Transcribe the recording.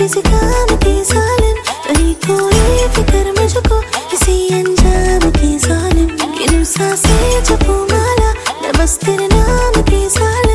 किसी काम की जालिम, नहीं कोई फिक्र मुझको किसी अंजाम की जालिम। गिनूं सांसें जपूं माला, मैं बस तेरे नाम